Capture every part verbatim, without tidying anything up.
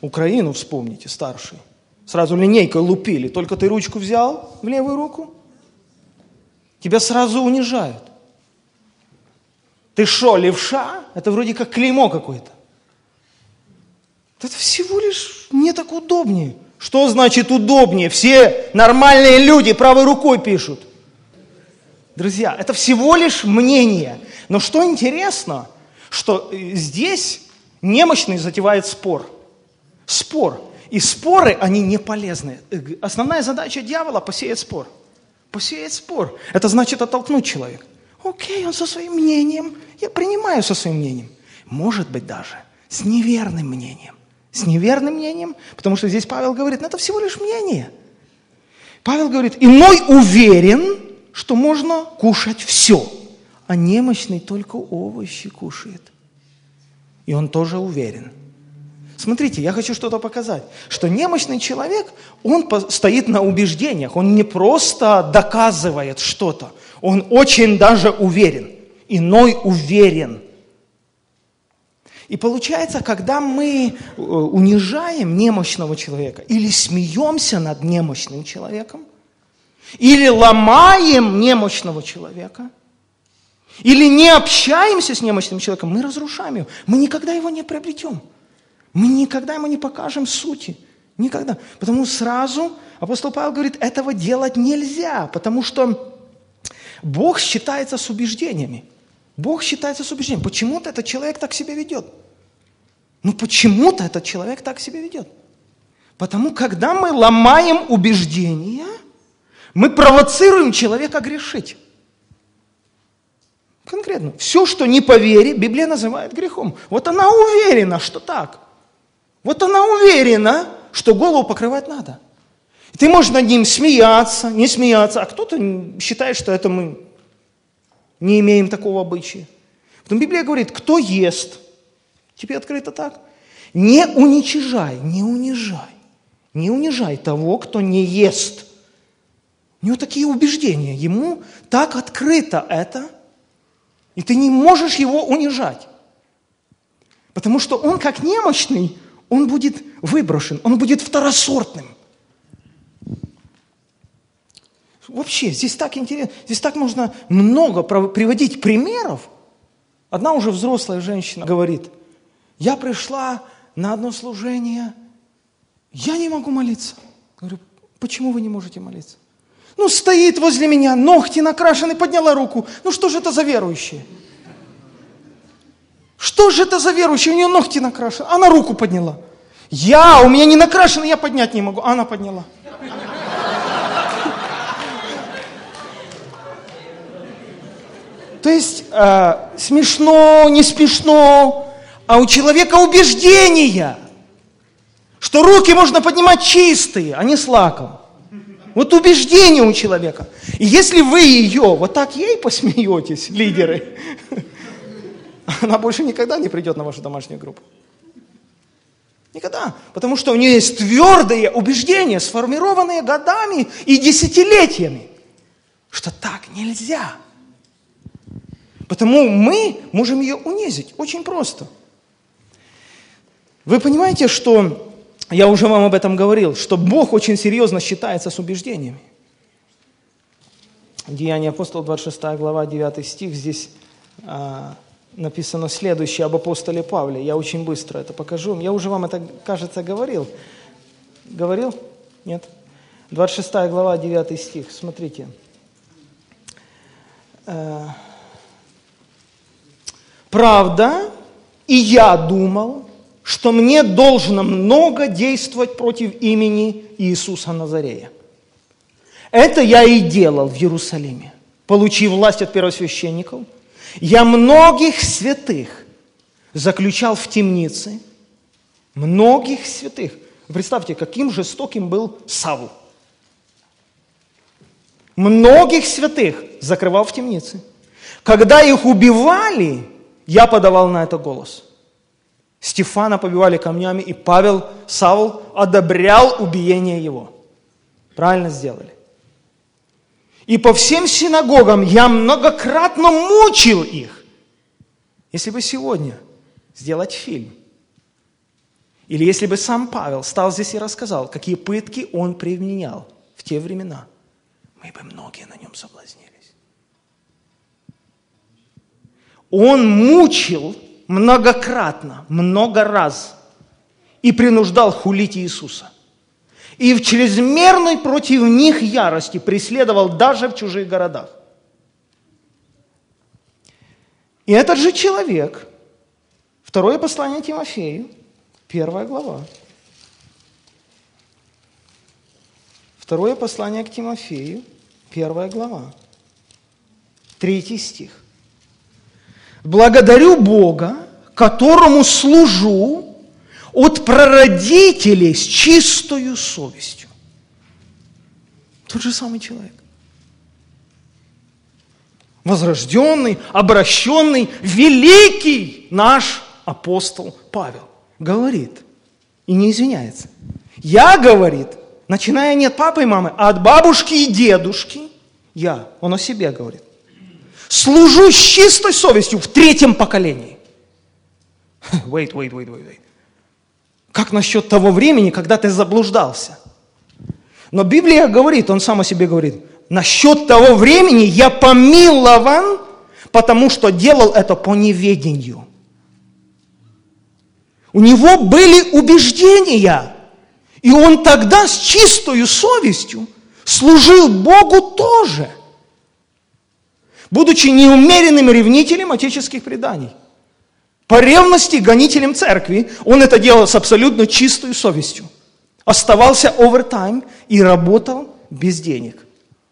Украину вспомните, старший. Сразу линейкой лупили. Только ты ручку взял в левую руку, тебя сразу унижают. Ты шо, левша? Это вроде как клеймо какое-то. Это всего лишь не так удобнее. Что значит удобнее? Все нормальные люди правой рукой пишут. Друзья, это всего лишь мнение. Но что интересно, что здесь немощный затевает спор. Спор. И споры, они не полезны. Основная задача дьявола – посеять спор. Посеять спор. Это значит оттолкнуть человека. Окей, он со своим мнением. Я принимаю со своим мнением. Может быть даже с неверным мнением. С неверным мнением, потому что здесь Павел говорит, ну это всего лишь мнение. Павел говорит, иной уверен, что можно кушать все, а немощный только овощи кушает. И он тоже уверен. Смотрите, я хочу что-то показать, что немощный человек, он стоит на убеждениях, он не просто доказывает что-то, он очень даже уверен. Иной уверен. И получается, когда мы унижаем немощного человека, или смеемся над немощным человеком, или ломаем немощного человека, или не общаемся с немощным человеком, мы разрушаем его. Мы никогда его не приобретем. Мы никогда ему не покажем сути. Никогда. Потому сразу апостол Павел говорит, этого делать нельзя, потому что Бог считается с убеждениями. Бог считается с убеждением. Почему-то этот человек так себя ведет. Ну почему-то этот человек так себя ведет. Потому когда мы ломаем убеждения, мы провоцируем человека грешить. Конкретно. Все, что не по вере, Библия называет грехом. Вот она уверена, что так. Вот она уверена, что голову покрывать надо. Ты можешь над ним смеяться, не смеяться, а кто-то считает, что это мы не имеем такого обычая. Потом Библия говорит, кто ест, тебе открыто так, не уничижай, не унижай, не унижай того, кто не ест. У него такие убеждения, ему так открыто это, и ты не можешь его унижать. Потому что он как немощный, он будет выброшен, он будет второсортным. Вообще, здесь так интересно, здесь так можно много приводить примеров. Одна уже взрослая женщина говорит, я пришла на одно служение, я не могу молиться. Говорю, почему вы не можете молиться? Ну, стоит возле меня, ногти накрашены, подняла руку. Ну, что же это за верующие? Что же это за верующие? У нее ногти накрашены. Она руку подняла. Я, у меня не накрашены, я поднять не могу. Она подняла. То есть, э, смешно, не смешно, а у человека убеждения, что руки можно поднимать чистые, а не с лаком. Вот убеждение у человека. И если вы ее вот так ей посмеетесь, лидеры, она больше никогда не придет на вашу домашнюю группу. Никогда. Потому что у нее есть твердые убеждения, сформированные годами и десятилетиями, что так нельзя. Потому мы можем ее унизить. Очень просто. Вы понимаете, что... Я уже вам об этом говорил, что Бог очень серьезно считается с убеждениями. Деяния апостолов, двадцать шестая глава, девятый стих, здесь а, написано следующее об апостоле Павле. Я очень быстро это покажу. Я уже вам это, кажется, говорил. Говорил? Нет? двадцать шестая глава, девятый стих. Смотрите. «Правда, и я думал, что мне должно много действовать против имени Иисуса Назарея. Это я и делал в Иерусалиме, получив власть от первосвященников. Я многих святых заключал в темнице, многих святых». Представьте, каким жестоким был Савл. Многих святых закрывал в темнице. Когда их убивали, я подавал на это голос. Стефана побивали камнями, и Павел, Савл, одобрял убиение его. Правильно сделали. И по всем синагогам я многократно мучил их. Если бы сегодня сделать фильм Или если бы сам Павел стал здесь и рассказал, какие пытки он применял в те времена, мы бы многие на нем соблазнились. Он мучил многократно, много раз и принуждал хулить Иисуса. И в чрезмерной против них ярости преследовал даже в чужих городах. И этот же человек, второе послание Тимофею, первая глава. Второе послание к Тимофею, первая глава, третий стих. «Благодарю Бога, которому служу от прародителей с чистою совестью». Тот же самый человек. Возрожденный, обращенный, великий наш апостол Павел говорит и не извиняется. Я, говорит, начиная не от папы и мамы, а от бабушки и дедушки, я, он о себе говорит, служу с чистой совестью в третьем поколении. Wait, wait, wait, wait, wait. Как насчет того времени, когда ты заблуждался? Но Библия говорит, он сам о себе говорит, насчет того времени я помилован, потому что делал это по неведению. У него были убеждения, и он тогда с чистою совестью служил Богу тоже, будучи неумеренным ревнителем отеческих преданий. По ревности гонителем церкви он это делал с абсолютно чистой совестью. Оставался овертайм и работал без денег.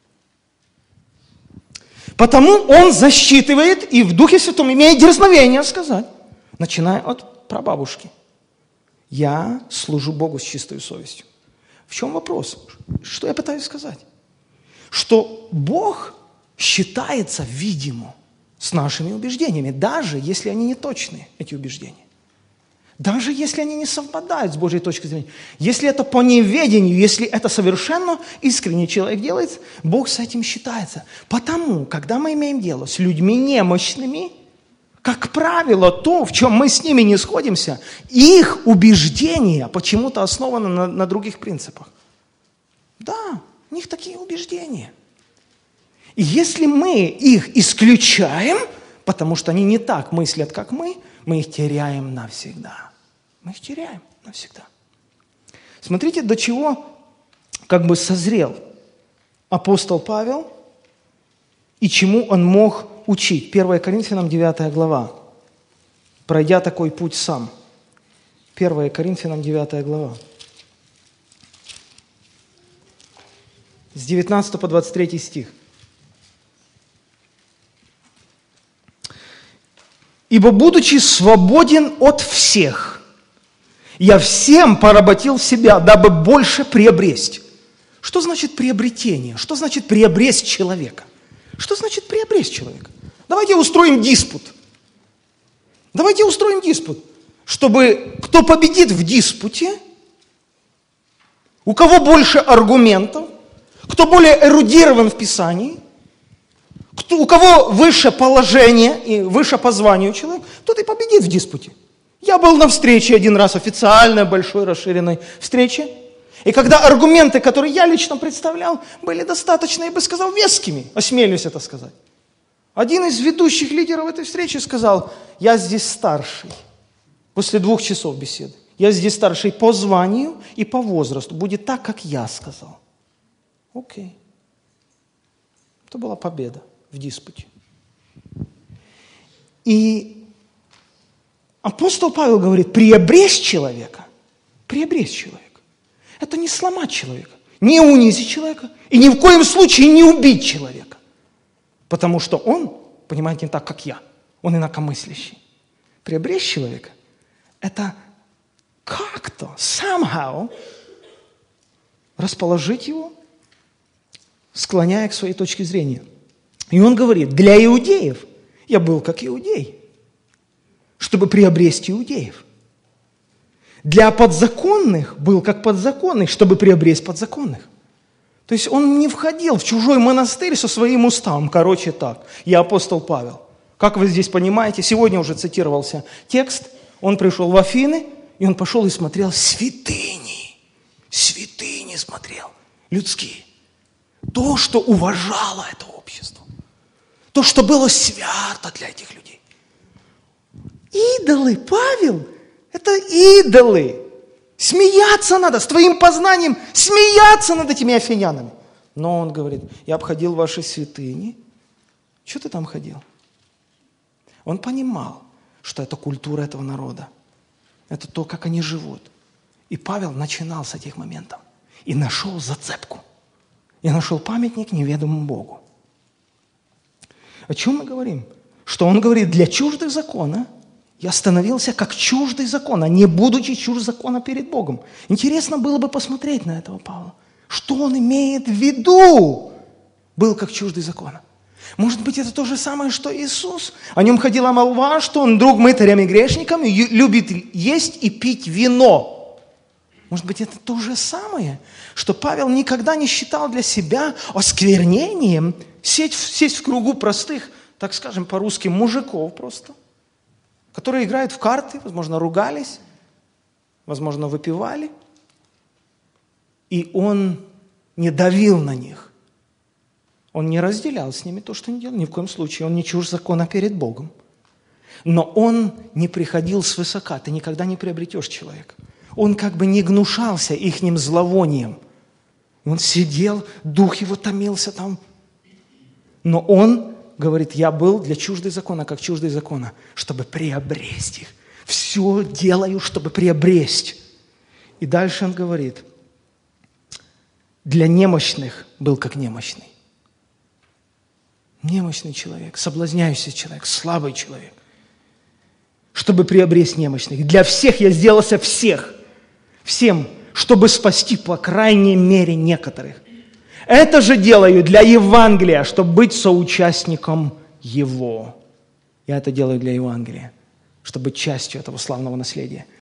Потому он засчитывает и в Духе Святом имеет дерзновение сказать, начиная от прабабушки: я служу Богу с чистой совестью. В чем вопрос? Что я пытаюсь сказать? Что Бог считается, видимо, с нашими убеждениями, даже если они не точные, эти убеждения. Даже если они не совпадают с Божьей точкой зрения. Если это по неведению, если это совершенно искренний человек делает, Бог с этим считается. Потому, когда мы имеем дело с людьми немощными, как правило, то, в чем мы с ними не сходимся, их убеждения почему-то основаны на, на других принципах. Да, у них такие убеждения. И если мы их исключаем, потому что они не так мыслят, как мы, мы их теряем навсегда. Мы их теряем навсегда. Смотрите, до чего как бы созрел апостол Павел и чему он мог учить. первое Коринфянам девятая глава. Пройдя такой путь сам. первое Коринфянам девятая глава. С девятнадцатого по двадцать третий стих. «Ибо, будучи свободен от всех, я всем поработил себя, дабы больше приобресть». Что значит приобретение? Что значит приобресть человека? Что значит приобресть человека? Давайте устроим диспут. Давайте устроим диспут, чтобы кто победит в диспуте, у кого больше аргументов, кто более эрудирован в Писании, кто, у кого выше положение и выше по званию человек, тот и победит в диспуте. Я был на встрече один раз, официальной, большой, расширенной встрече. И когда аргументы, которые я лично представлял, были достаточно, я бы сказал, вескими, осмелюсь это сказать. Один из ведущих лидеров этой встречи сказал: я здесь старший, после двух часов беседы. Я здесь старший по званию и по возрасту. Будет так, как я сказал. Окей. Это была победа в диспуте. И апостол Павел говорит: приобресть человека, приобресть человека. Это не сломать человека, не унизить человека и ни в коем случае не убить человека. Потому что он, понимаете, не так, как я, он инакомыслящий. Приобресть человека – это как-то, somehow, расположить его, склоняя к своей точке зрения. И он говорит: для иудеев я был как иудей, чтобы приобрести иудеев. Для подзаконных был как подзаконных, чтобы приобрести подзаконных. То есть он не входил в чужой монастырь со своим уставом. Короче так, я апостол Павел. Как вы здесь понимаете, сегодня уже цитировался текст, он пришел в Афины, И он пошел и смотрел святыни. Святыни смотрел. Людские. То, что уважало это общество. То, что было свято для этих людей. Идолы, Павел, это идолы. Смеяться надо, с твоим познанием смеяться над этими афинянами. Но он говорит, я обходил ваши святыни. Что ты там ходил? Он понимал, что это культура этого народа. Это то, как они живут. И Павел начинал с этих моментов. И нашел зацепку. И нашел памятник неведомому Богу. О чем мы говорим? Что он говорит, для чуждых закона я становился как чуждый закона, не будучи чужд закона перед Богом. Интересно было бы посмотреть на этого Павла. Что он имеет в виду? Был как чуждый закона. Может быть, это то же самое, что Иисус. О нем ходила молва, что он друг мытарям и грешникам, и любит есть и пить вино. Может быть, это то же самое, что Павел никогда не считал для себя осквернением сесть, сесть в кругу простых, так скажем, по-русски, мужиков просто, которые играют в карты, возможно, ругались, возможно, выпивали. И он не давил на них. Он не разделял с ними то, что они делали. Ни в коем случае. Он не чужд закона перед Богом. Но он не приходил свысока. Ты никогда не приобретешь человека. Он как бы не гнушался ихним зловонием. Он сидел, дух его томился там. Но он говорит, я был для чуждой закона, как чуждый закона, чтобы приобрести их. Все делаю, чтобы приобрести. И дальше он говорит, для немощных был как немощный. Немощный человек, соблазняющийся человек, слабый человек. Чтобы приобрести немощных. Для всех я сделался всех. Всем, чтобы спасти, по крайней мере, некоторых. Это же делаю для Евангелия, чтобы быть соучастником его. Я это делаю для Евангелия, чтобы быть частью этого славного наследия.